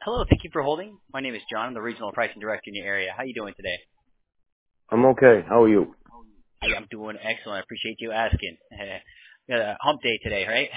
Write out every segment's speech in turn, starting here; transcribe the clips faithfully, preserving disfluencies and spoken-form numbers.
Hello, thank you for holding. My name is John. I'm the regional pricing director in your area. How are you doing today? I'm okay. How are you? Hey, I'm doing excellent. I appreciate you asking. We got a hump day today, right?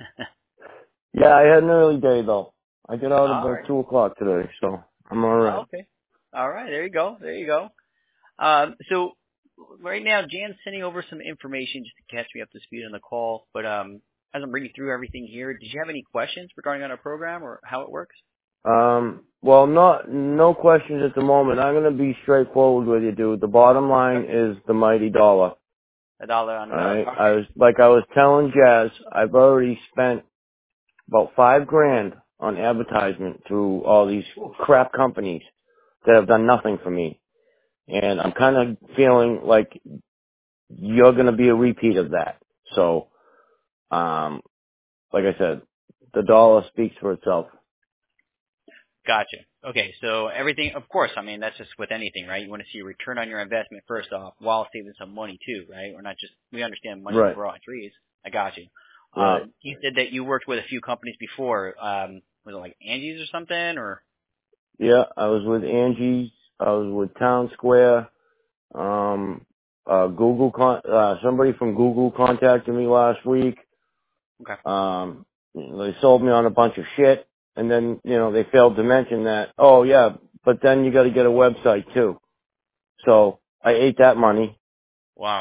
Yeah, I had an early day though. I get out All about right. two o'clock today, so I'm all Oh, right. okay. All right. There you go. There you go. Um, so right now, Jan's sending over some information just to catch me up to speed on the call. But um, as I'm reading through everything here, did you have any questions regarding on our program or how it works? Um, well, not no questions at the moment. I'm gonna be straightforward with you, dude. The bottom line Okay. is the mighty dollar. A dollar on the All dollar. right. I Okay. was like I was telling Jazz, I've already spent about five grand on advertisement through all these crap companies that have done nothing for me, and I'm kind of feeling like you're gonna be a repeat of that. So, um, like I said, the dollar speaks for itself. Gotcha. Okay, so everything, of course, I mean, that's just with anything, right? You want to see a return on your investment first off while saving some money too, right? We're not just, we understand money don't Right, grow on trees. I got you. Uh, right. you said that you worked with a few companies before. Um, was it like Angie's or something or? Yeah, I was with Angie's. I was with Town Square. Um, uh, Google, con- uh, somebody from Google contacted me last week. Okay. Um, they sold me on a bunch of shit, and then you know they failed to mention that. Oh yeah, but then you got to get a website too. So I ate that money, Wow.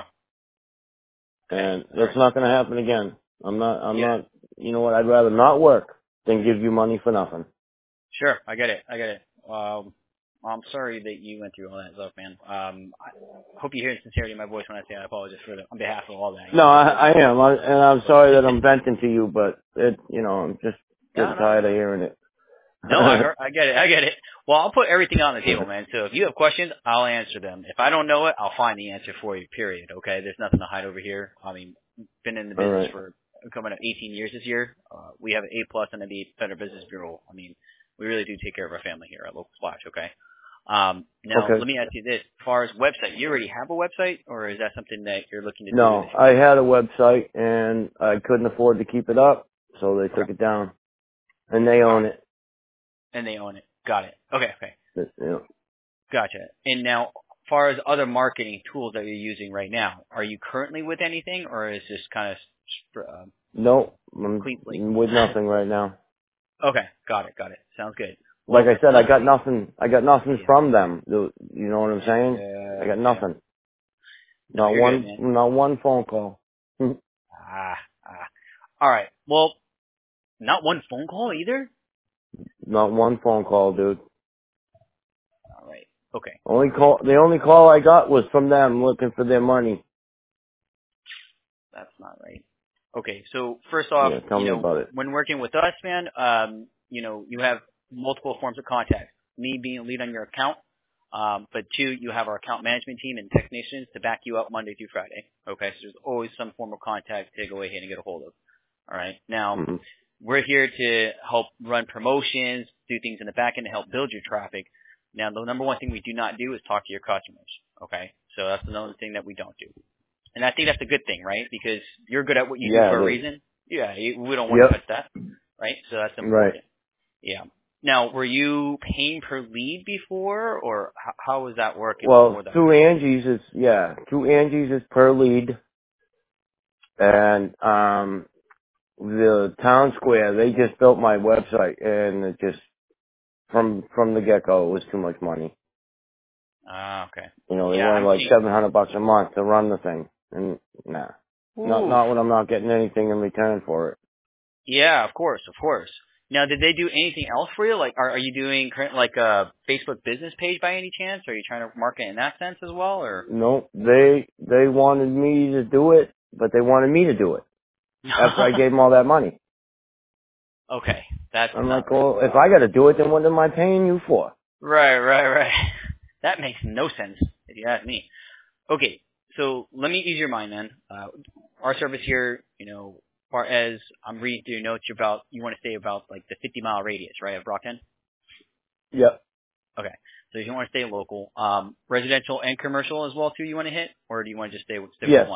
Okay. and All right. that's not going to happen again. I'm not. I'm Yeah. not. You know what? I'd rather not work than give you money for nothing. Sure. I get it. I get it. Um, I'm sorry that you went through all that stuff, man. Um, I hope you hear the sincerity in my voice when I say I apologize for the, on behalf of all that. You No, know, I, it's I am, I, and I'm sorry that I'm venting to you, but it, you know, I'm just no, getting no, tired of no. hearing it. No, I heard, I get it, I get it. Well, I'll put everything on the table, man. So if you have questions, I'll answer them. If I don't know it, I'll find the answer for you. Period. Okay, there's nothing to hide over here. I mean, been in the All business right. for coming up eighteen years this year. Uh, we have an A plus under the Better Business Bureau. I mean, we really do take care of our family here at Local Splash. Okay. Um, now Okay. let me ask you this: as far as website, you already have a website, or is that something that you're looking to do in the No, I future? had a website and I couldn't afford to keep it up, so they Okay. took it down, and they All own right. it. And they own it. Got it. Okay. Okay. It- you know. Gotcha. And now, as far as other marketing tools that you're using right now, are you currently with anything, or is this kind of sp- uh, No, I'm clean slate? with nothing right now. Okay, got it, got it. Sounds good. Like Well, I said, I let's got see. nothing. I got nothing Yeah, from them. You know what I'm saying? I yeah, got yeah. nothing. No, Not you're good, one. man. Not one phone call. Ah, ah. All right. Well, not one phone call either. Not one phone call, dude. All right. Okay. Only call. The only call I got was from them looking for their money. That's not right. Okay, so first off, Yeah, tell you me know, about it. when working with us, man, um, you know, you have multiple forms of contact. Me being a lead on your account, um, but two, you have our account management team and technicians to back you up Monday through Friday. Okay, so there's always some form of contact to go ahead and get a hold of. All right, now hmm we're here to help run promotions, do things in the back end to help build your traffic. Now, the number one thing we do not do is talk to your customers. Okay, so that's another thing that we don't do. And I think that's a good thing, right? Because you're good at what you do Yeah, for a it is. reason. Yeah, you, we don't want to Yep. touch that, right? So that's Right. important. Yeah. Now, were you paying per lead before, or how, how was that working Well, before that? through Angie's is yeah, through Angie's is per lead, and um, the town square they just built my website, and it just from from the get go it was too much money. Ah, okay. You know, they Yeah, wanted I'm like seeing. seven hundred bucks a month to run the thing, and nah, not Oof. not when I'm not getting anything in return for it. Yeah, of course, of course. Now, did they do anything else for you? Like, are, are you doing current like a Facebook business page by any chance? Are you trying to market in that sense as well, or? No, they they wanted me to do it, but they wanted me to do it after I gave them all that money. Okay, that's I'm not like, right. well, if I got to do it, then what am I paying you for? Right, right, right. That makes no sense if you ask me. Okay, so let me ease your mind then. Uh, our service here, you know, far as I'm reading through your notes, you're about you want to stay about like the fifty mile radius, right, of Brockton? Yep. Okay, so you want to stay local, um, residential and commercial as well too. You want to hit, or do you want to just stay with stick with Yes. one?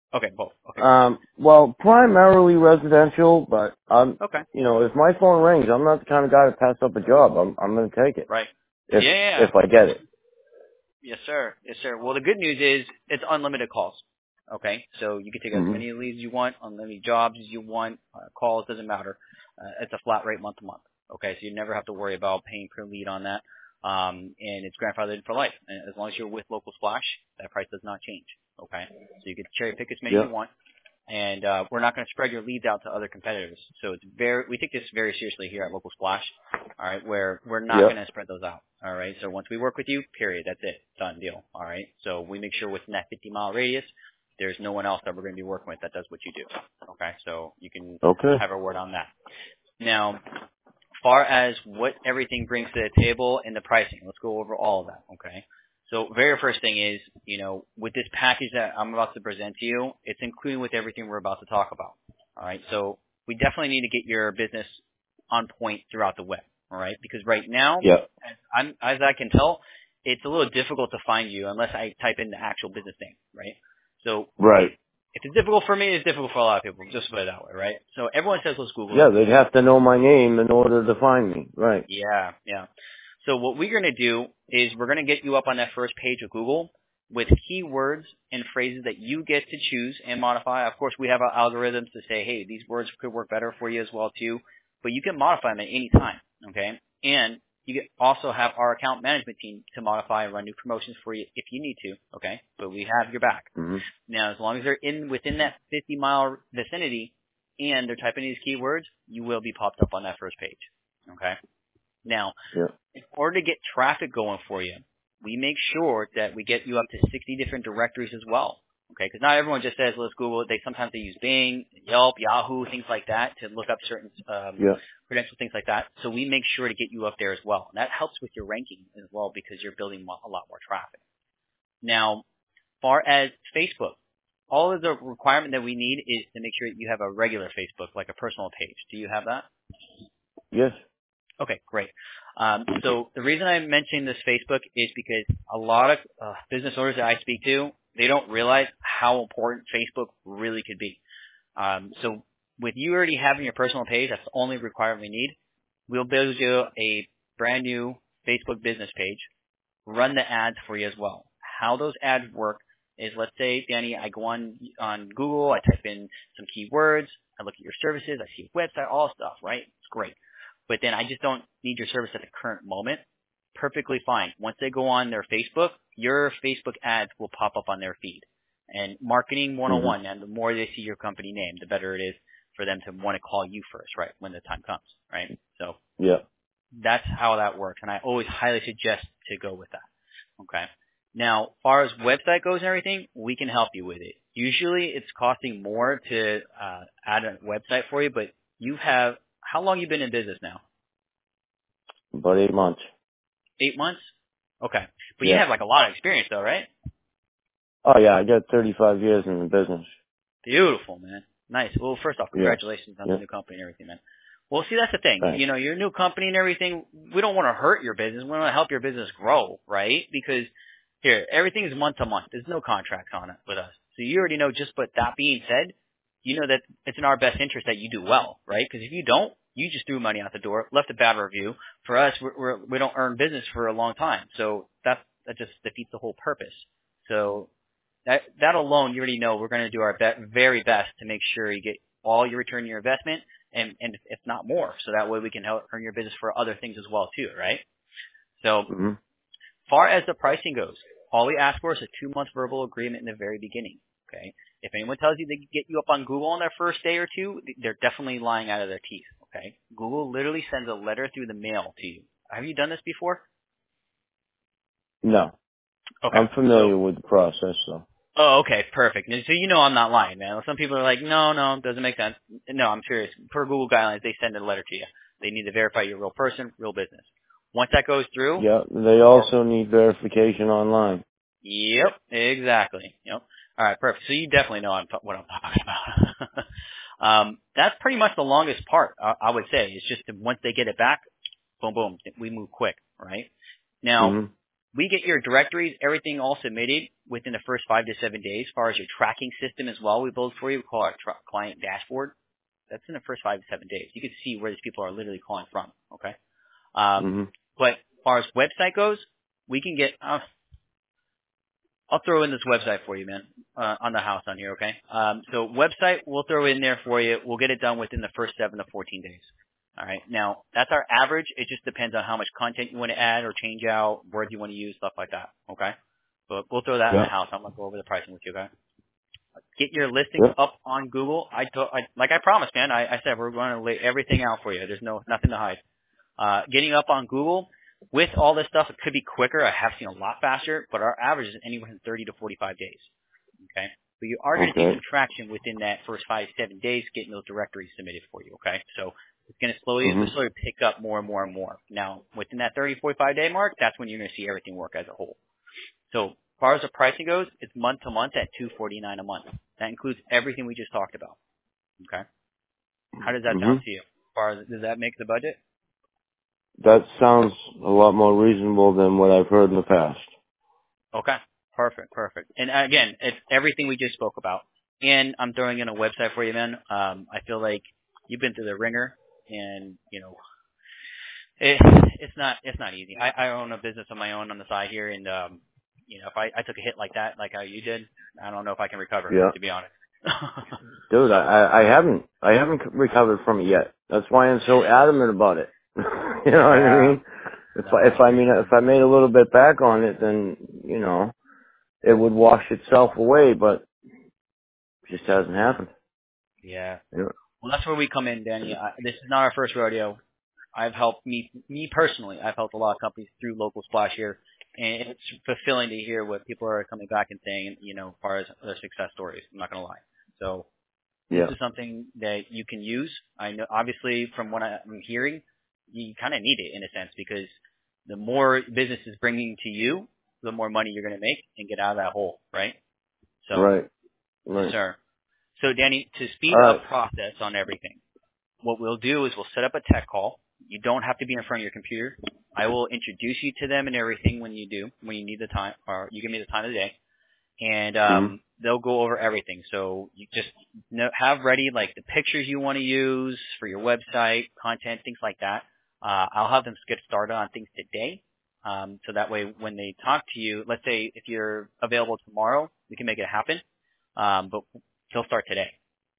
Okay, both. Okay. Um, well, primarily residential, but um, Okay. you know, if my phone rings, I'm not the kind of guy to pass up a job. I'm I'm going to take it Right. if Yeah, yeah, yeah. if I get it. Yes, sir. Yes, sir. Well, the good news is it's unlimited calls. Okay, so you can take as Hmm. many leads as you want, unlimited jobs as you want, uh, calls doesn't matter. Uh, it's a flat rate month to month. Okay, so you never have to worry about paying per lead on that, um, and it's grandfathered for life. And as long as you're with Local Splash, that price does not change. Okay, so you can cherry pick as many as Yeah. you want, and uh, we're not going to spread your leads out to other competitors. So it's very, we take this very seriously here at Local Splash. All right, where we're not Yeah. going to spread those out. All right, so once we work with you, period, that's it, done deal. All right, so we make sure within that fifty mile radius, there's no one else that we're going to be working with that does what you do. Okay, so you can Okay. have a word on that. Now, as far as what everything brings to the table and the pricing, let's go over all of that. Okay. So very first thing is, you know, with this package that I'm about to present to you, it's included with everything we're about to talk about. All right. So we definitely need to get your business on point throughout the web. All right. Because right now, Yeah. as, I'm, as I can tell, it's a little difficult to find you unless I type in the actual business name. Right. So Right. if it's difficult for me, it's difficult for a lot of people. Just put it that way. Right. So everyone says, let's Google Yeah, it. they'd have to know my name in order to find me. Right. Yeah, yeah. So what we're going to do is we're going to get you up on that first page of Google with keywords and phrases that you get to choose and modify. Of course, we have our algorithms to say, hey, these words could work better for you as well too, but you can modify them at any time, okay? And you can also have our account management team to modify and run new promotions for you if you need to, okay? But we have your back. Hmm. Now, as long as they're in within that fifty mile vicinity and they're typing these keywords, you will be popped up on that first page, okay? Now, Yeah. in order to get traffic going for you, we make sure that we get you up to sixty different directories as well. Okay, because not everyone just says, let's Google it. They sometimes they use Bing, Yelp, Yahoo, things like that to look up certain um, Yeah. credentials, things like that. So we make sure to get you up there as well. And that helps with your ranking as well because you're building mo- a lot more traffic. Now, far as Facebook, all of the requirement that we need is to make sure that you have a regular Facebook, like a personal page. Do you have that? Yes. Okay, great. Um, so the reason I'm mentioning this Facebook is because a lot of uh, business owners that I speak to, they don't realize how important Facebook really could be. Um, so with you already having your personal page, that's the only requirement we need. We'll build you a brand new Facebook business page, run the ads for you as well. How those ads work is, let's say, Danny, I go on on Google, I type in some keywords, I look at your services, I see a website, all stuff, right? It's great. But then I just don't need your service at the current moment. Perfectly fine. Once they go on their Facebook, your Facebook ads will pop up on their feed. And marketing Hmm. one oh one, and the more they see your company name, the better it is for them to want to call you first, right, when the time comes, right? So Yeah. that's how that works, and I always highly suggest to go with that. Okay. Now, as far as website goes and everything, we can help you with it. Usually, it's costing more to uh, add a website for you, but you have how long you been in business now? About eight months. Eight months. Okay, but you Yeah. have like a lot of experience, though, right? Oh yeah, I got thirty-five years in the business. Beautiful, man. Nice. Well, first off, Yes. congratulations on the Yeah. new company and everything, man. Well, see, that's the thing. Thanks. You know, your new company and everything, we don't want to hurt your business. We want to help your business grow, right? Because here, everything is month to month. There's no contracts on it with us. So you already know just, but that being said, you know that it's in our best interest that you do well, right? Because if you don't, you just threw money out the door, left a bad review. For us, we're, we're, we don't earn business for a long time. So that, that just defeats the whole purpose. So that, that alone, you already know we're going to do our be- very best to make sure you get all your return on your investment and, and if not more. So that way we can help earn your business for other things as well too, right? So Hmm. far as the pricing goes, all we ask for is a two-month verbal agreement in the very beginning, okay? If anyone tells you they can get you up on Google on their first day or two, they're definitely lying out of their teeth, okay? Google literally sends a letter through the mail to you. Have you done this before? No. Okay. I'm familiar So with the process, so. Oh, okay, perfect. And so you know I'm not lying, man. Some people are like, no, no, it doesn't make sense. No, I'm serious. Per Google guidelines, they send a letter to you. They need to verify you're a real person, real business. Once that goes through, Yeah. They also need verification online. yep, exactly. Yep. All right, perfect. So you definitely know I'm t- what I'm talking about. um, that's pretty much the longest part, I, I would say. It's just that once they get it back, boom, boom, we move quick, right? Now, Hmm. we get your directories, everything all submitted within the first five to seven days. As far as your tracking system as well, we build for you. We call our tra- client dashboard. That's in the first five to seven days. You can see where these people are literally calling from. Okay. Um, Mm-hmm. but as far as website goes, we can get. Uh, I'll throw in this website for you, man, uh, on the house on here. Okay. Um, so website, we'll throw in there for you. We'll get it done within the first seven to fourteen days. All right. Now that's our average. It just depends on how much content you want to add or change out, words you want to use, stuff like that. Okay. But we'll throw that in Yeah. the house. I'm gonna go over the pricing with you, okay? Get your listings Yeah. up on Google. I, to, I like I promised, man. I, I said we're going to lay everything out for you. There's no nothing to hide. Uh, getting up on Google with all this stuff, it could be quicker. I have seen a lot faster, but our average is anywhere from thirty to forty-five days. Okay, but you are going to see Okay. some traction within that first five seven days, getting those directories submitted for you. Okay, so it's going to slowly, Mm-hmm. slowly pick up more and more and more. Now, within that thirty forty-five day mark, that's when you're going to see everything work as a whole. So as far as the pricing goes, it's month to month at two forty-nine a month. That includes everything we just talked about. Okay. How does that Mm-hmm. sound to you? As far as does that make the budget? That sounds a lot more reasonable than what I've heard in the past. Okay. Perfect. Perfect. And again, it's everything we just spoke about. And I'm throwing in a website for you, man. Um, I feel like you've been through the ringer, and you know, it, it's not it's not easy. I, I own a business of my own on the side here, and um, you know, if I, I took a hit like that, like how you did, I don't know if I can recover, Yeah. to be honest. Dude, so I, I I haven't, I haven't recovered from it yet. That's why I'm so adamant about it. You know what I yeah, mean? If no, I, I if I hear you. mean, if I made a little bit back on it, then, you know, it would wash itself away, but it just hasn't happened. Yeah. Yeah. Well, that's where we come in, Danny. I, this is not our first rodeo. I've helped me, me personally. I've helped a lot of companies through Local Splash here, and it's fulfilling to hear what people are coming back and saying, you know, as far as their success stories. I'm not going to lie. So this Yeah. is something that you can use. I know, obviously, from what I'm hearing, you kind of need it in a sense because the more business is bringing to you, the more money you're going to make and get out of that hole, right? So, Right. yes, Right. sir. So, Danny, to speed All up right. process on everything, what we'll do is we'll set up a tech call. You don't have to be in front of your computer. I will introduce you to them and everything when you do, when you need the time, or you give me the time of the day, and Mm-hmm. um, they'll go over everything. So you just know, have ready like the pictures you want to use for your website, content, things like that. Uh, I'll have them get started on things today. Um, so that way when they talk to you, let's say if you're available tomorrow, we can make it happen. Um, but he'll start today.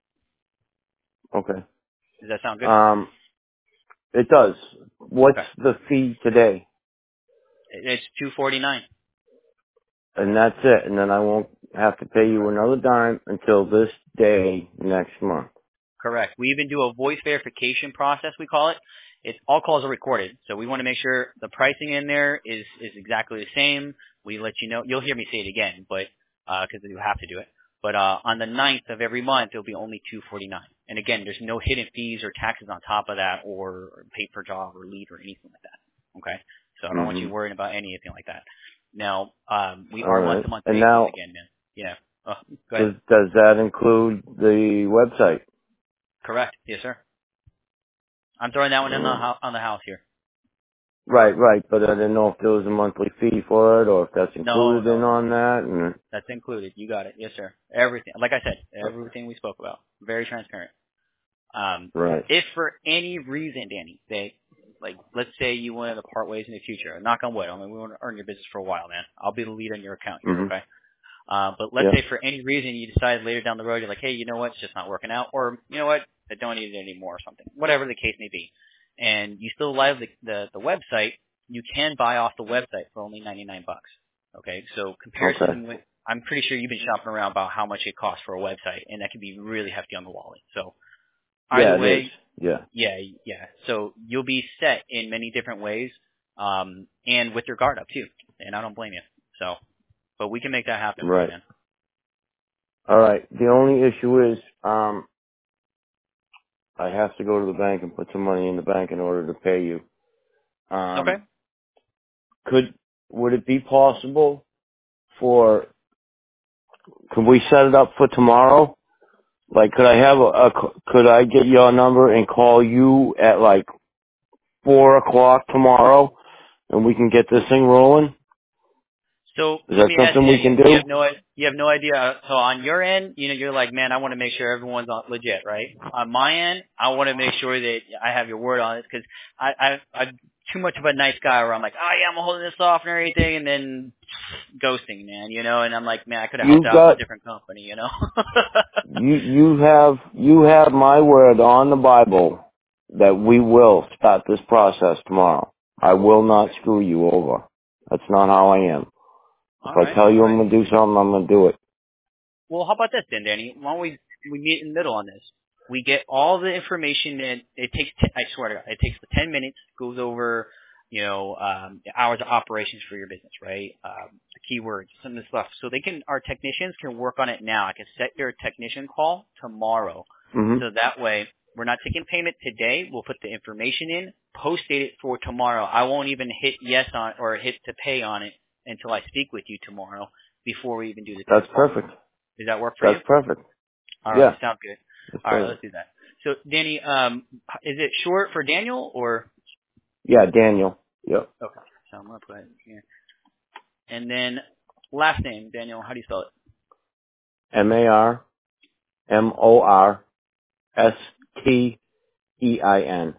Okay. Does that sound good? Um, it does. What's Okay. the fee today? It's two forty-nine. And that's it. And then I won't have to pay you Correct. another dime until this day next month. Correct. We even do a voice verification process, we call it. It's all calls are recorded, so we want to make sure the pricing in there is is exactly the same. We let you know. You'll hear me say it again, but because you have to do it. But uh, on the ninth of every month, it'll be only two forty-nine. And again, there's no hidden fees or taxes on top of that, or pay per job or lead or anything like that. Okay. So I don't want Mm-hmm. you worrying about anything like that. Now, um, we All are month right. to month And basis now, again, man. Yeah. Oh, go ahead. does, does that include the website? Correct. Yes, sir. I'm throwing that one in the Mm. ho- on the house here. Right, right. But I didn't know if there was a monthly fee for it or if that's No, included in no, no. on that. And That's included. You got it. Yes, sir. Everything. Like I said, everything we spoke about. Very transparent. Um, right. if for any reason, Danny, that, like, let's say you wanted to part ways in the future, knock on wood, I mean, we want to earn your business for a while, man. I'll be the lead on your account here, hmm okay? Uh, but let's Yeah. say for any reason you decide later down the road, you're like, hey, you know what, it's just not working out, or you know what, I don't need it anymore or something, whatever the case may be. And you still like the, the, the website, you can buy off the website for only ninety-nine bucks. Okay, so Okay. comparison with, I'm pretty sure you've been shopping around about how much it costs for a website, and that can be really hefty on the wallet. So either Yeah, it is. way, Yeah. yeah, yeah. So you'll be set in many different ways, um, and with your guard up too. And I don't blame you. So, but we can make that happen for you, Right. man. All right. The only issue is, um, I have to go to the bank and put some money in the bank in order to pay you. Okay. Um, could, would it be possible for, could we set it up for tomorrow? Like, could I have a, a, could I get your number and call you at like four o'clock tomorrow and we can get this thing rolling? So Is let that me ask something you, we can you do? have no, you have no idea. So on your end, you know, you're like, man, I want to make sure everyone's on- legit, right? On my end, I want to make sure that I have your word on it because I, I, I'm too much of a nice guy where I'm like, oh yeah, I'm holding this off and everything, and then ghosting, man, you know. And I'm like, man, I could have helped You out with got a different company, you know. you you have you have my word on the Bible that we will start this process tomorrow. I will not screw you over. That's not how I am. If All I right, tell all you I'm right. gonna do something, I'm gonna do it. Well, how about this then, Danny? Why don't we we meet in the middle on this? We get all the information, and it takes. T- I swear to God, it takes ten minutes. Goes over, you know, um, the hours of operations for your business, right? Um, the keywords, some of the stuff. So they can. Our technicians can work on it now. I can set your technician call tomorrow, Mhm. so that way we're not taking payment today. We'll put the information in, post date it for tomorrow. I won't even hit yes on or hit to pay on it until I speak with you tomorrow before we even do the That's tech call. perfect. Does that work for you? That's perfect. All right, Yeah. sounds good. That's All right, let's perfect. do that. So, Danny, um, is it short for Daniel or? Yeah, Daniel. Yep. Okay, so I'm gonna put it here. And then last name, Daniel. How do you spell it? M A R M O R S T E I N.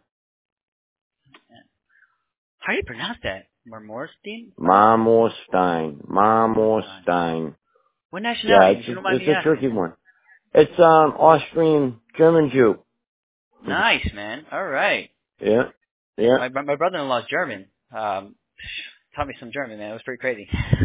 How do you pronounce that? Marmorstein? Marmorstein. Marmorstein. Marmorstein. What Yeah, nationality? it's If you don't a, mind it's me a asking. tricky one. It's um Austrian German Jew. Nice, man. All right. Yeah. Yeah. My my brother-in-law's German. Um, taught me some German, man. It was pretty crazy.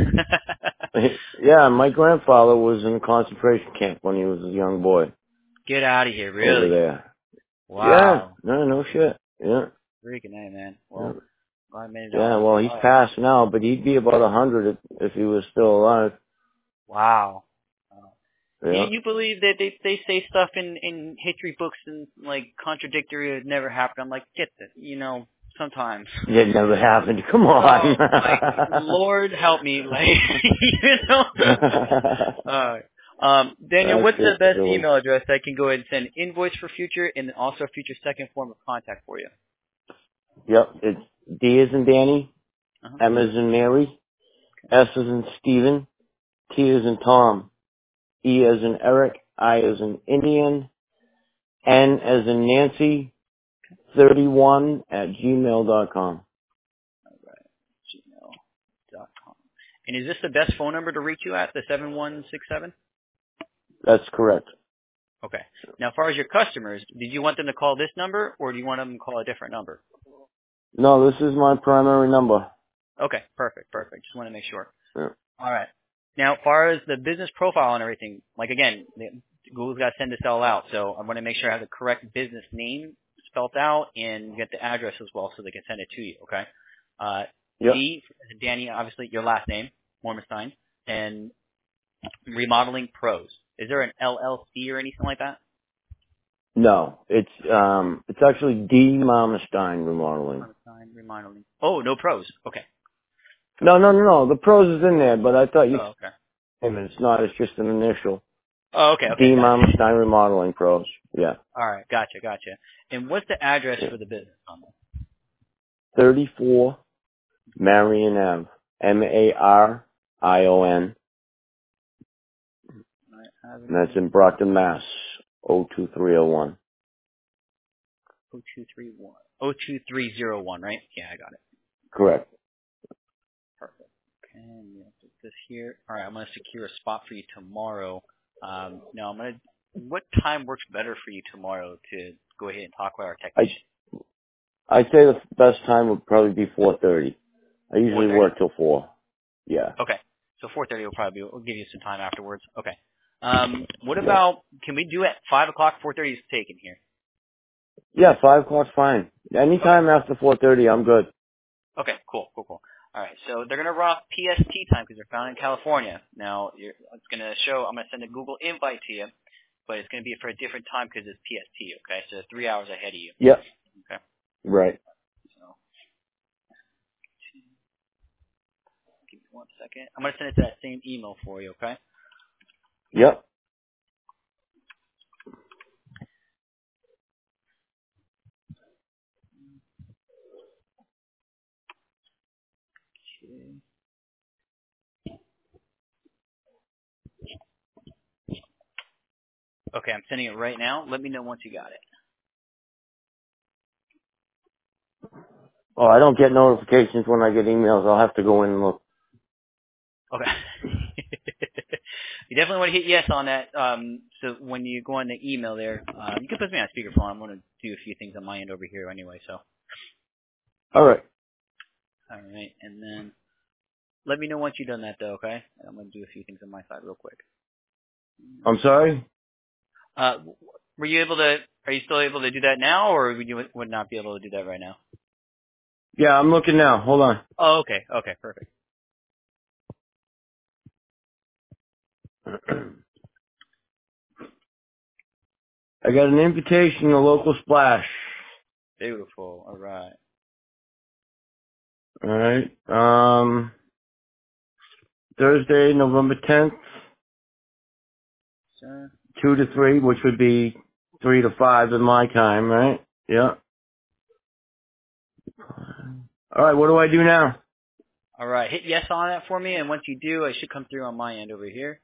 Yeah, my grandfather was in a concentration camp when he was a young boy Get out of here, over really? there. Yeah. Wow. No, no shit. Yeah. Freaking A, man. Yeah. Well, glad I made it Yeah, out. well, he's All right. passed now, but he'd be about a hundred if, if he was still alive. Wow. Wow. You, Yeah. you believe that they they say stuff in in history books and like contradictory, it never happened. I'm like, get this, you know, sometimes. It never happened. Come Oh, on. like Lord help me, like you know. uh, um, Daniel, That's what's the just best silly. email address I can go ahead and send invoice for future and also a future second form of contact for you? Yep, it's D as in Danny, Uh-huh. M as in Mary, S as in Stephen, T as in Tom, E as in Eric, I as in Indian, N as in Nancy, thirty-one at gmail dot com. Gmail dot com. And is this the best phone number to reach you at, the seven one six seven? That's correct. Okay. Now, as far as your customers, did you want them to call this number, or do you want them to call a different number? No, this is my primary number. Okay, perfect, perfect. Just want to make sure. Yeah. All right. Now, as far as the business profile and everything, like again, the- Google's got to send this all out, so I want to make sure I have the correct business name spelled out and get the address as well, so they can send it to you. Okay. Uh, Yep. D, Danny, obviously your last name, Mormenstein, and Remodeling Pros. Is there an L L C or anything like that? No, it's um, it's actually D Marmestein Remodeling. Mormenstein Remodeling. Oh, no pros. Okay. No, no, no, no. The pros is in there, but I thought you. Oh, okay. And it's not. It's just an initial. Oh, okay, D okay, gotcha. Marmestein Remodeling Pros. Yeah. All right, gotcha, gotcha. And what's the address yeah. for the business on that? thirty-four Marion Ave. M A R I O N. All right, And that's Avenue in Brockton, Mass. O two three oh one. oh two three one. oh two three zero one, right? Yeah, I got it. Correct. Perfect. Okay, and you have to put this here. All right, I'm going to secure a spot for you tomorrow. Um, now, I'm going to, what time works better for you tomorrow to go ahead and talk with our I technician? I'd say the best time would probably be four thirty. I usually four thirty? work till four. Yeah. Okay. So four thirty will probably be, we'll give you some time afterwards. Okay. Um, what Yeah. about, can we do at five o'clock? four thirty is taken here. Yeah, five o'clock's fine. Okay. Anytime after four thirty, I'm good. Okay, cool, cool, cool. All right, so they're going to run off P S T time because they're found in California. Now, you're, it's going to show, I'm going to send a Google invite to you, but it's going to be for a different time because it's P S T, okay? So three hours ahead of you. Yep. Okay, Right. so give me one second. I'm going to send it to that same email for you, okay? Yep. Okay. Okay, I'm sending it right now. Let me know once you got it. Oh, I don't get notifications when I get emails. I'll have to go in and look. Okay. You definitely want to hit yes on that. Um, so when you go on the email there, uh, you can put me on speakerphone. I'm going to do a few things on my end over here anyway. So. All right. All right, and then let me know once you've done that, though. Okay. I'm going to do a few things on my side real quick. I'm sorry? Uh, were you able to? Are you still able to do that now, or would you would not be able to do that right now? Yeah, I'm looking now. Hold on. Oh, okay. Okay, perfect. I got an invitation to Local Splash. Beautiful. All right. All right. Um, Thursday, November tenth, Sir. two to three, which would be three to five in my time, right? Yeah. All right. What do I do now? All right. Hit yes on that for me, and once you do, it should come through on my end over here.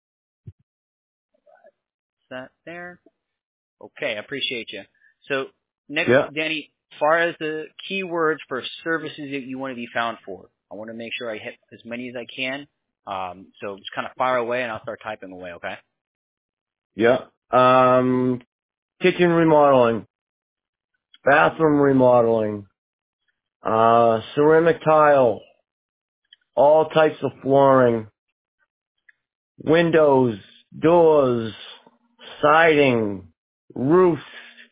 Is that there? Okay, I appreciate you. So next, Yeah. Danny, as far as the keywords for services that you want to be found for, I want to make sure I hit as many as I can. Um, so just kind of fire away, and I'll start typing away. Okay. Yeah. Um, kitchen remodeling, bathroom remodeling, uh, ceramic tile, all types of flooring, windows, doors, siding, roofs,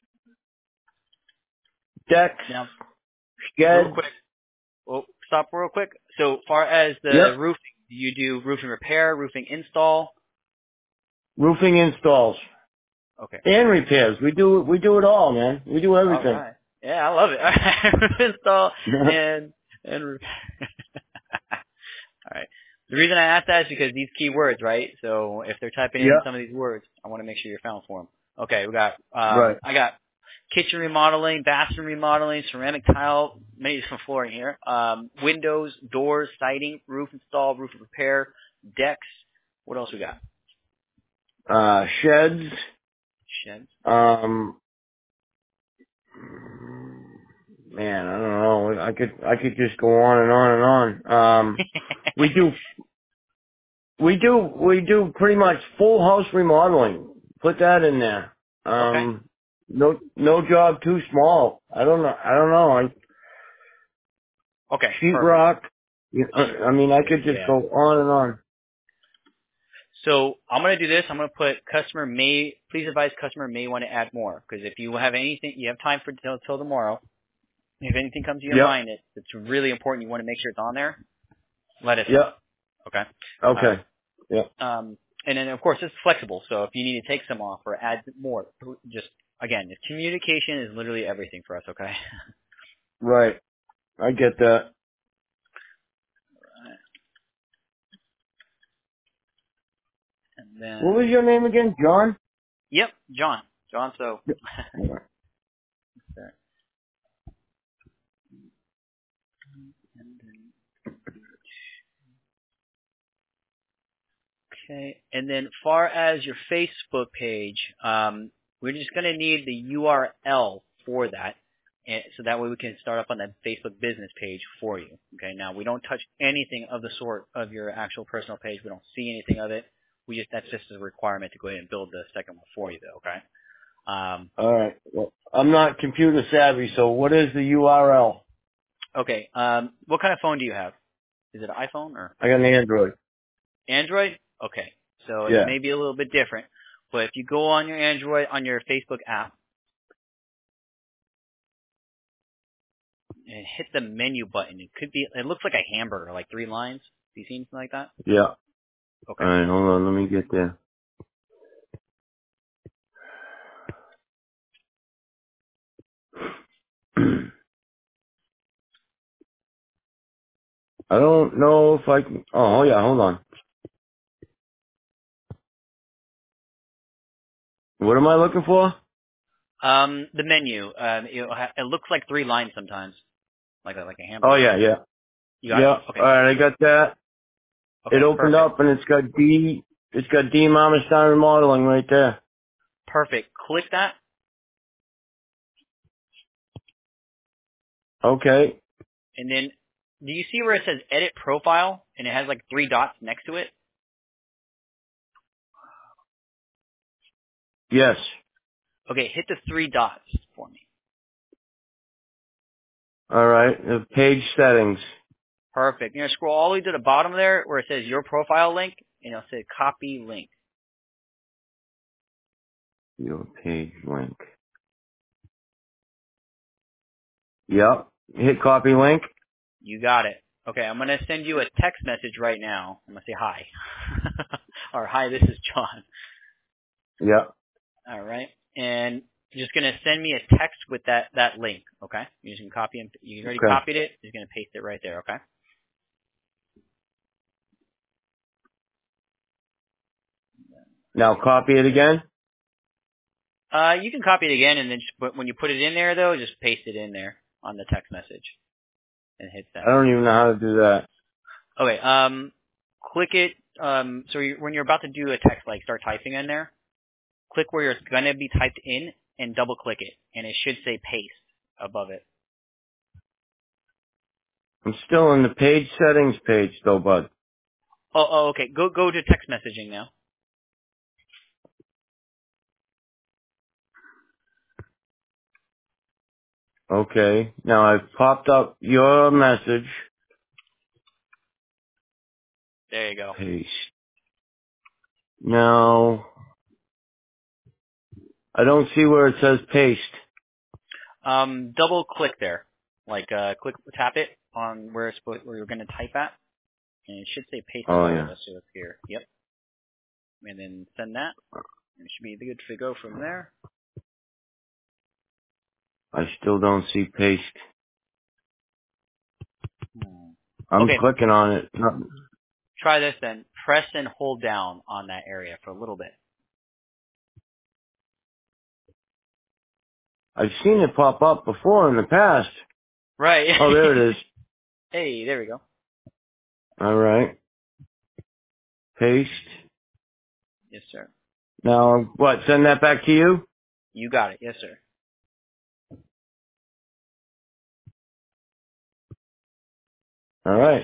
decks, Now, real sheds. quick. Well, stop real quick. So far as the Yep. roofing, do you do roofing repair, roofing install? Roofing installs Okay. and repairs. We do we do it all, man. We do All everything. right. Yeah, I love it. All right. Roof install and and repair. All right. The reason I asked that is because these keywords, right? So if they're typing in Yep. some of these words, I want to make sure you're found for them. Okay, we got, um, Right. I got kitchen remodeling, bathroom remodeling, ceramic tile, many different flooring here, um, windows, doors, siding, roof install, roof repair, decks. What else we got? Uh, sheds. Sheds. Um, man, I don't know. I could I could just go on and on and on. Um, we do we do we do pretty much full house remodeling. Put that in there. Okay. Um, no no job too small. I don't know. I don't know. I Okay. Perfect. sheetrock. You know, I mean, I could just Yeah. go on and on. So I'm going to do this. I'm going to put customer may, please advise customer may want to add more. Because if you have anything, you have time for till, till tomorrow. If anything comes to your Yep. mind that it's really important, you want to make sure it's on there, let us know. Yep. Okay? All right. Okay. Yep. Um, and then, of course, it's flexible. So if you need to take some off or add more, just, again, communication is literally everything for us, okay? Right. I get that. And What was then, your name again? John? yep, John. John, so. Yep. Okay. And then far as your Facebook page, um, we're just going to need the U R L for that. And so that way we can start up on that Facebook business page for you. Okay. Now we don't touch anything of the sort of your actual personal page. We don't see anything of it. We just, that's just a requirement to go ahead and build the second one for you though. Okay. Um, All right. Well, I'm not computer savvy, so what is the U R L? okay. Um, what kind of phone do you have? Is it an iPhone or I got an Android. Android? Okay. So it Yeah. may be a little bit different, but if you go on your Android, on your Facebook app, and hit the menu button. It could be, it looks like a hamburger, like three lines. Have you seen something like that? Yeah. Okay. All right. Hold on. Let me get there. I don't know if I can. Oh, oh yeah. Hold on. What am I looking for? Um, the menu, um, it, it looks like three lines sometimes, like a, like a Oh hamburger. yeah, yeah, You got it? yeah. All Okay. right. I got that. It Okay, opened perfect. up and it's got D. It's got D Mama Stein Remodeling right there. Perfect. Click that. Okay. And then, do you see where it says edit profile and it has like three dots next to it? Yes. Okay, hit the three dots for me. All right. The page settings. Perfect. You're going to scroll all the way to the bottom there where it says your profile link, and it'll say copy link. Your page link. Yep. Hit copy link. You got it. Okay, I'm going to send you a text message right now. I'm going to say hi. Or hi, this is John. Yep. All right. And you're just going to send me a text with that, that link, okay? You just can copy and you already Okay. copied it. You're going to paste it right there, okay? Now copy it again. Uh, you can copy it again, and then just, but when you put it in there, though, just paste it in there on the text message and hit I send. don't even know how to do that. Okay. Um, click it. Um, so you when you're about to do a text, like start typing in there, click where it's gonna be typed in and double click it, and it should say paste above it. I'm still in the page settings page though, bud. Oh, oh, okay. Go go to text messaging now. Okay. Now I've popped up your message. There you go. Paste. Now, I don't see where it says paste. Um, double click there, like uh, click tap it on where it's supposed- where you're gonna type at, and it should say paste Oh above it. yeah. Let's see what's here. Yep. And then send that. It should be good to go from there. I still don't see paste. Hmm. I'm Okay. clicking on it. No- Try this then. Press and hold down on that area for a little bit. I've seen it pop up before in the past. Right. Oh, there it is. Hey, there we go. All right. Paste. Yes, sir. Now, what? Send that back to you? You got it. Yes, sir. All right.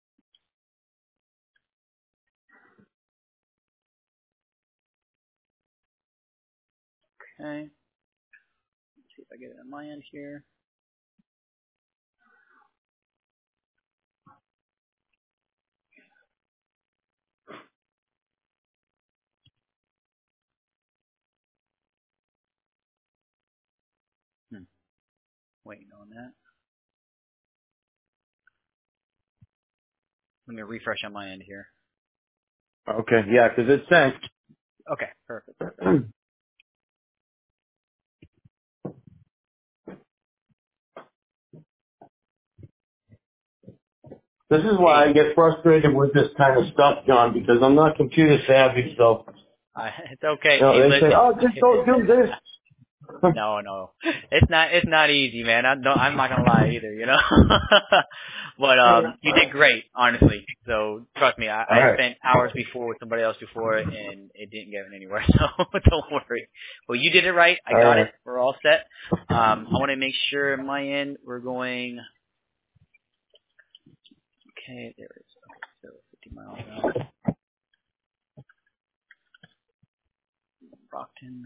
Okay. Let's see if I get it on my end here. Hmm. Waiting on that. Let me refresh on my end here. Okay. Yeah, 'cause it's sent. Okay. Perfect. This is why Hey, I get frustrated with this kind of stuff, John, because I'm not computer savvy, so, I, it's okay. you know, Hey, they say, listen. oh, just go do this. No, no, it's not. It's not easy, man. I don't. I'm not gonna lie either. You know. But um, you did great, honestly. So trust me, I, All I right. spent hours before with somebody else before, and it didn't get anywhere. So don't worry. Well, you did it right. I All got right. it. We're all set. Um, I want to make sure on my end we're going. Okay, there it is. Okay, so fifty miles out. Brockton.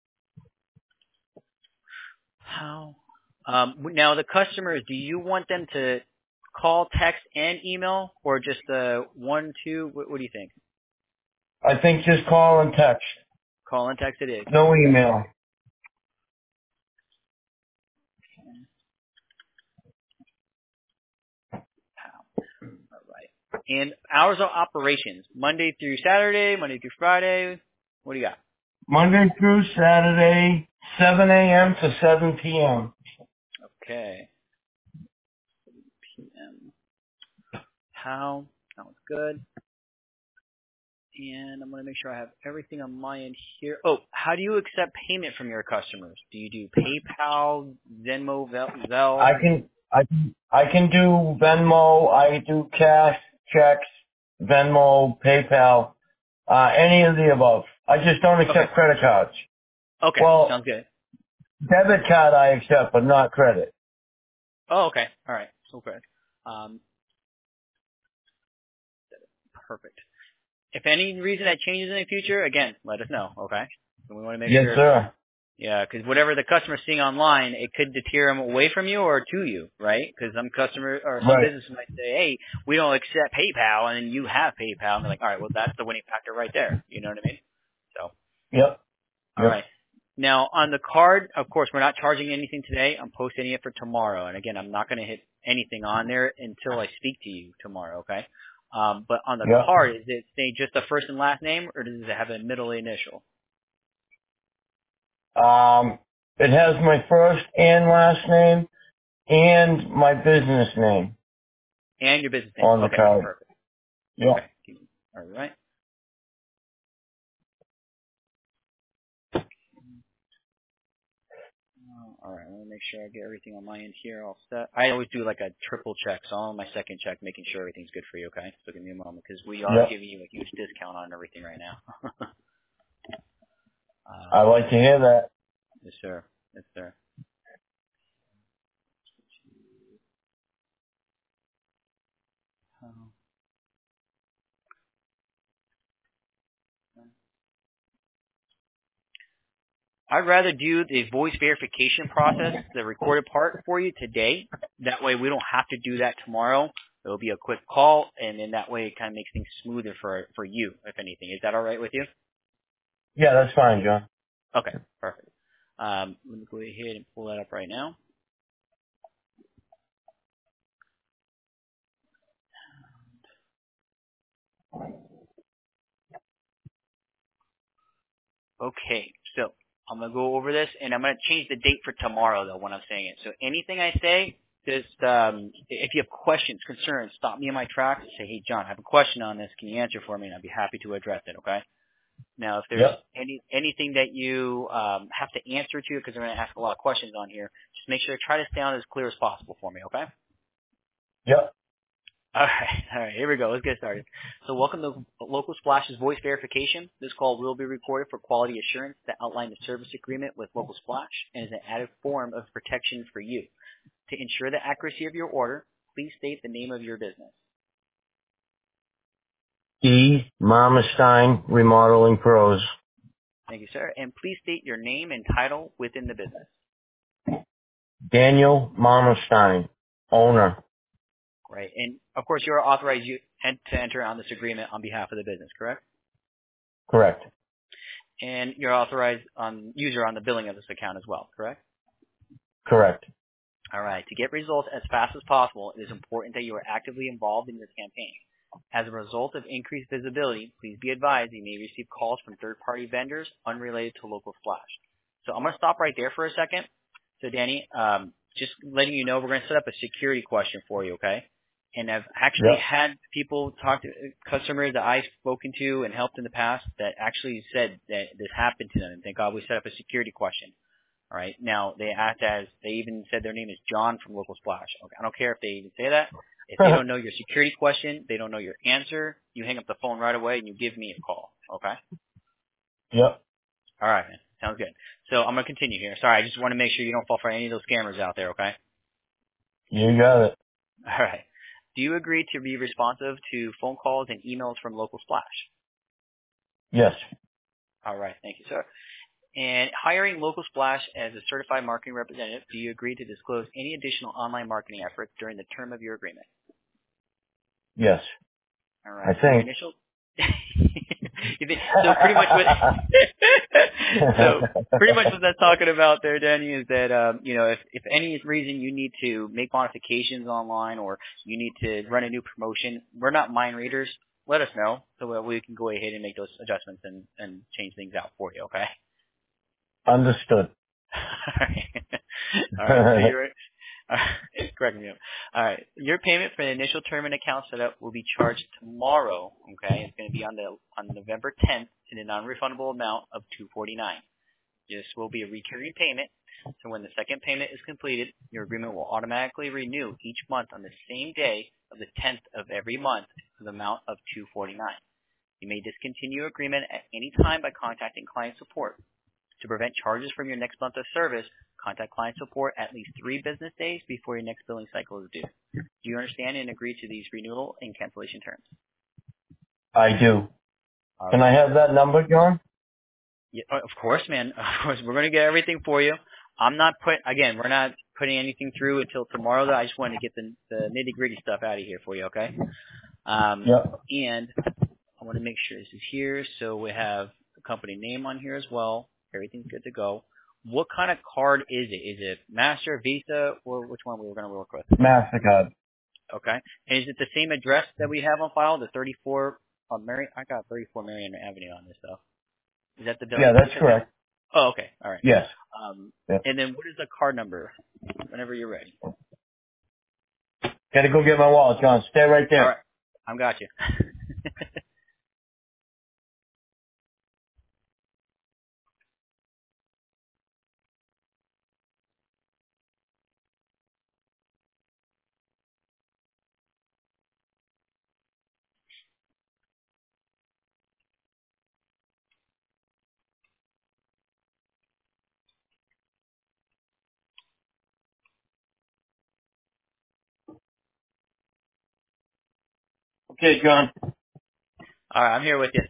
How? Um, now the customers, do you want them to call, text, and email, or just the one, two? What, what do you think? I think just call and text. Call and text it is. No Okay. email. Pow. All right. And hours of operations, Monday through Saturday, Monday through Friday. What do you got? Monday through Saturday, seven a.m. to seven p.m. Okay. P M. How? Sounds good. And I'm going to make sure I have everything on my end here. Oh, how do you accept payment from your customers? Do you do PayPal, Venmo, Vel- I Zelle? can, I can, I can do Venmo, I do cash, checks, Venmo, PayPal, uh, any of the above. I just don't Okay. accept credit cards. Okay, Well, sounds good. debit card I accept, but not credit. Oh, okay. All right. Okay. Um, perfect. If any reason that changes in the future, again, let us know, okay? So we want to make Yes, sure, sir. yeah, because whatever the customer's seeing online, it could deter them away from you or to you, right? Because some customer or some Right. businesses might say, hey, we don't accept PayPal, and then you have PayPal, and they're like, all right, well, that's the winning factor right there. You know what I mean? So, Yep. all Yep. right. Now, on the card, of course, we're not charging anything today. I'm posting it for tomorrow. And again, I'm not going to hit anything on there until I speak to you tomorrow, okay? Um, but on the Yep. card, is it say just the first and last name, or does it have a middle initial? Um, it has my first and last name and my business name And your business name. on the Okay, card. perfect. Okay. Yep. All right. Uh, All right, let me make sure I get everything on my end here all set. I always do like a triple check, so I'm on my second check, making sure everything's good for you, okay? So give me a moment, because we are Yep. giving you a huge discount on everything right now. I um, like to hear that. yes, sir. Yes, sir. Um, I'd rather do the voice verification process, the recorded part for you today. That way we don't have to do that tomorrow. It'll be a quick call, and then that way it kind of makes things smoother for for you, if anything. Is that all right with you? Yeah, that's fine, John. Okay, perfect. Um, let me go ahead and pull that up right now. Okay, so I'm going to go over this, and I'm going to change the date for tomorrow, though, when I'm saying it. So anything I say, just um, if you have questions, concerns, stop me in my tracks and say, hey, John, I have a question on this. Can you answer for me? And I'd be happy to address it, okay? Now, if there's Yep. any anything that you um, have to answer to, because I'm going to ask a lot of questions on here, just make sure to try to stay on as clear as possible for me, okay? Yep. All right, all right, here we go. Let's get started. So welcome to Local Splash's voice verification. This call will be recorded for quality assurance that outline the service agreement with Local Splash and is an added form of protection for you. To ensure the accuracy of your order, please state the name of your business. E. Mama Stein Remodeling Pros. Thank you, sir. And please state your name and title within the business. Daniel Mama Stein, owner. Right. And of course, you are authorized you to enter on this agreement on behalf of the business, correct? Correct. And you're authorized on user on the billing of this account as well, correct? Correct. All right. To get results as fast as possible, it is important that you are actively involved in your campaign. As a result of increased visibility, please be advised you may receive calls from third-party vendors unrelated to Local Splash. So I'm going to stop right there for a second. So Danny, um, just letting you know, we're going to set up a security question for you, okay? And I've actually Yep. had people talk to customers that I've spoken to and helped in the past that actually said that this happened to them. And thank God we set up a security question. All right. Now they act as they even said their name is John from Local Splash. Okay. I don't care if they even say that. If they don't know your security question, they don't know your answer, you hang up the phone right away and you give me a call. Okay. Yep. All right, man. Sounds good. So I'm gonna continue here. Sorry, I just want to make sure you don't fall for any of those scammers out there. Okay. You got it. All right. Do you agree to be responsive to phone calls and emails from Local Splash? Yes. All right. Thank you, sir. And hiring Local Splash as a certified marketing representative, do you agree to disclose any additional online marketing efforts during the term of your agreement? Yes. All I right. Your think. initial. You think- so pretty much what. So pretty much what that's talking about there, Danny, is that um, you know if if any reason you need to make modifications online or you need to run a new promotion, we're not mind readers. Let us know so that we can go ahead and make those adjustments and and change things out for you. Okay. Understood. All right. All right. So you're uh, correct me up. All right. Your payment for the initial term and account setup will be charged tomorrow. Okay. It's going to be on the on November tenth in a non-refundable amount of two forty-nine. This will be a recurring payment. So when the second payment is completed, your agreement will automatically renew each month on the same day of the tenth of every month for the amount of two forty-nine. You may discontinue agreement at any time by contacting client support. To prevent charges from your next month of service, contact client support at least three business days before your next billing cycle is due. Do you understand and agree to these renewal and cancellation terms? I do. All Can right. I have that number, John? Yeah, of course, man. Of course, we're going to get everything for you. I'm not put again. We're not putting anything through until tomorrow. Though I just wanted to get the, the nitty gritty stuff out of here for you. Okay. Um, Yeah. And I want to make sure this is here. So we have the company name on here as well. Everything's good to go. What kind of card is it? Is it Master, Visa, or which one we were going to work with? MasterCard. Okay. And is it the same address that we have on file, the thirty-four? Oh, Mary, I got thirty-four Marion Avenue on this though. Is that the billing? Yeah, that's correct. Oh, okay. All right. Yes. Um, Yeah. And then what is the card number? Whenever you're ready. Gotta go get my wallet, John. Stay right there. All right. I've got you. Okay, John. All right. I'm here with you.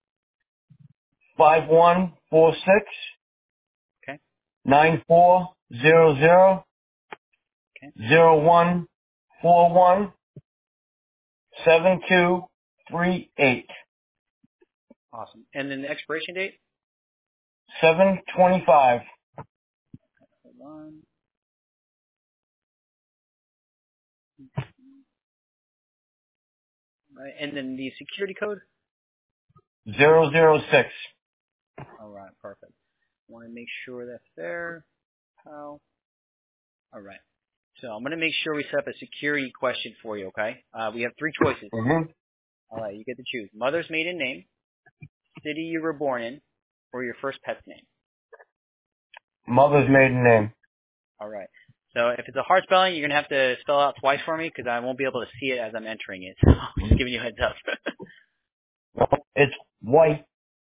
Five one four six Okay. nine four zero zero Okay. zero one four one seven two three eight Awesome. And then the expiration date? seven twenty five Hold on. Right. And then the security code? zero zero six. All right. Perfect. Want to make sure that's there. How? All right. So I'm going to make sure we set up a security question for you, okay? Uh, we have three choices. Mm-hmm. All right. You get to choose. Mother's maiden name, city you were born in, or your first pet's name. Mother's maiden name. All right. So if it's a hard spelling, you're going to have to spell out twice for me because I won't be able to see it as I'm entering it. So I'm just giving you a heads up. No, it's White.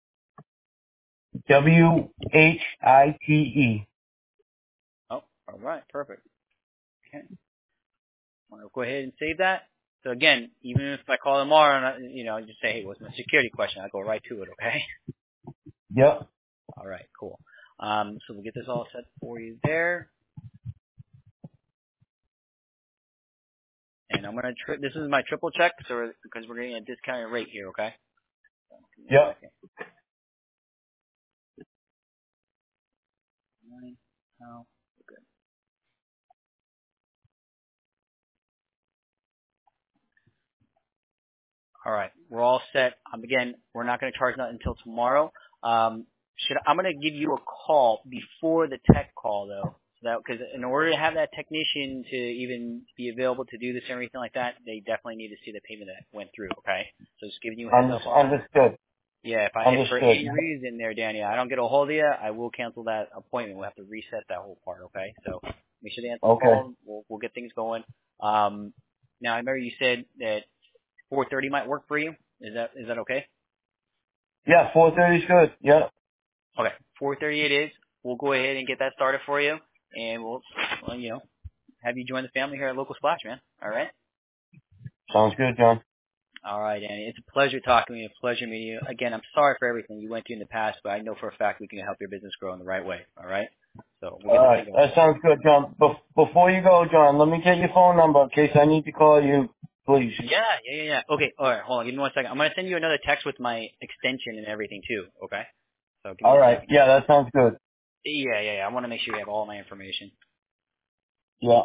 W H I T E. Oh, all right. Perfect. Okay. Want to go ahead and save that? So again, even if I call tomorrow and I, you know, just say, hey, what's my security question? I'll go right to it, okay? Yep. All right, cool. Um, so we'll get this all set for you there. And I'm going to, tri- this is my triple check, so because we're getting a discounted rate here, okay? So give me a Yep. second. Nine, how? Good. All right, we're all set. Um, again, we're not going to charge that until tomorrow. Um, should I'm going to give you a call before the tech call, though. So that because in order to have that technician to even be available to do this and everything like that, they definitely need to see the payment that went through. Okay, so just giving you a heads Under- up on that. understood. Yeah, if I if for Understood. any reason there, Danny, I don't get a hold of you, I will cancel that appointment. We'll have to reset that whole part. Okay, so make sure they answer the Okay. call. We'll we'll get things going. Um, now I remember you said that four thirty might work for you. Is that is that okay? Yeah, four thirty is good. Yeah. Okay, four thirty it is. We'll go ahead and get that started for you, and we'll, well, you know, have you join the family here at Local Splash, man. All right. Sounds good, John. All right, Danny. It's a pleasure talking to you. A pleasure meeting you. Again, I'm sorry for everything you went through in the past, but I know for a fact we can help your business grow in the right way. All right. So we'll get All this right. thing going. That sounds good, John. Bef- before you go, John, let me get your phone number in case I need to call you, please. Yeah, yeah, yeah, yeah. Okay. All right. Hold on. Give me one second. I'm gonna send you another text with my extension and everything too. Okay. So give me All a right. second. Yeah, that sounds good. Yeah, yeah, yeah. I want to make sure you have all my information. Yeah.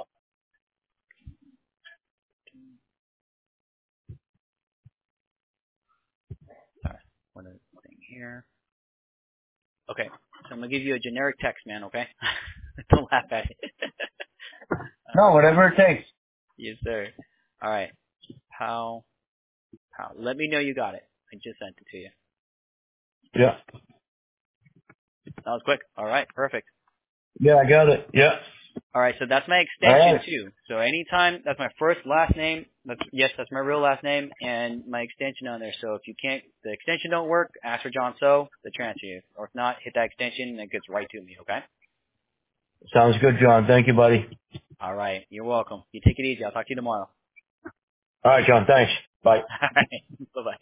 Sorry. One other thing here. Okay. So I'm gonna give you a generic text, man. Okay. Don't laugh at it. All No, right. whatever it takes. Yes, sir. All right. How? How? Let me know you got it. I just sent it to you. Yeah. That was quick. All right. Perfect. Yeah, I got it. Yeah. All right, so that's my All extension right. too. So anytime, that's my first last name. That's, yes, that's my real last name and my extension on there. So if you can't, the extension don't work, ask for John So, the transfer you. Or if not, hit that extension and it gets right to me, okay? Sounds good, John. Thank you, buddy. All right, you're welcome. You take it easy. I'll talk to you tomorrow. All right, John. Thanks. Bye. All right, bye-bye.